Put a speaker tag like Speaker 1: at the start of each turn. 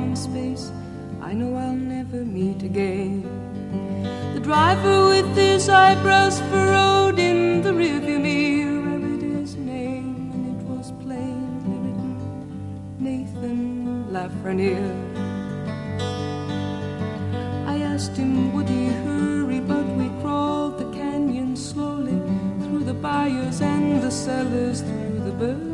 Speaker 1: in space I know I'll never meet again. The driver with his eyebrows furrowed in the rearview mirror read his name, and it was plainly written, Nathan Lafreniere. I asked him would he hurry, but we crawled the canyon slowly, through the bayous and the cellars, through the birds